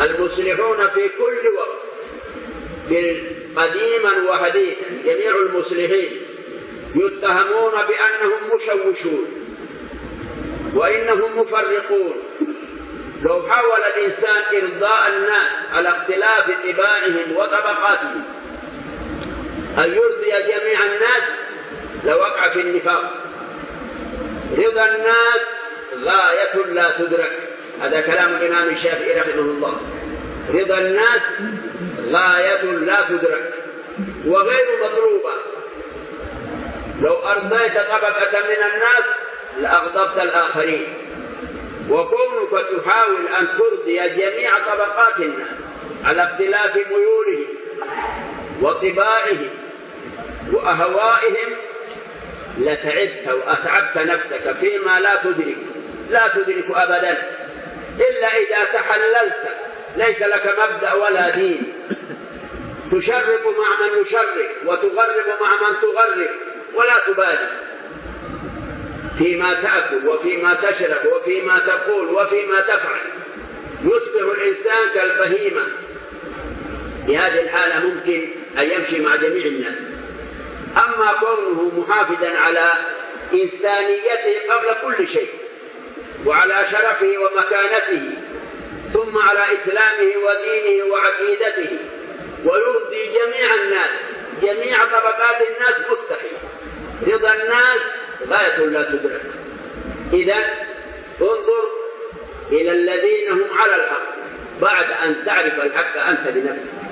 المصلحون في كل وقت قديما وحديثا جميع المصلحين يتهمون بأنهم مشوشون وإنهم مفرقون. لو حاول الإنسان إرضاء الناس على اختلاف طباعهم وطبقاتهم أن يرضي جميع الناس لوقع في النفاق. رضا الناس غاية لا تدرك، هذا كلام الإمام الشافعي رحمه الله. رضا الناس غاية لا تدرك وغير مطلوبة. لو أرضيت طبقة من الناس لأغضبت الآخرين، وكونك تحاول أن ترضي جميع طبقات الناس على اختلاف ميولهم وطباعهم وأهوائهم لتعبت وأتعبت نفسك فيما لا تدرك أبدا إلا إذا تحللت. ليس لك مبدأ ولا دين، تشرق مع من يشرق وتغرب مع من تغرب ولا تبالي فيما تأكل وفيما تشرب وفيما تقول وفيما تفعل. يصبح الإنسان كالبهيمة. بهذه الحالة ممكن أن يمشي مع جميع الناس. أما كونه محافظا على إنسانيته قبل كل شيء وعلى شرفه ومكانته ثم على إسلامه ودينه وعقيدته ويرضي جميع الناس جميع طبقات الناس مستحيل. رضا الناس غاية لا تدرك. إذن انظر إلى الذين هم على الحق بعد أن تعرف الحق أنت بنفسك.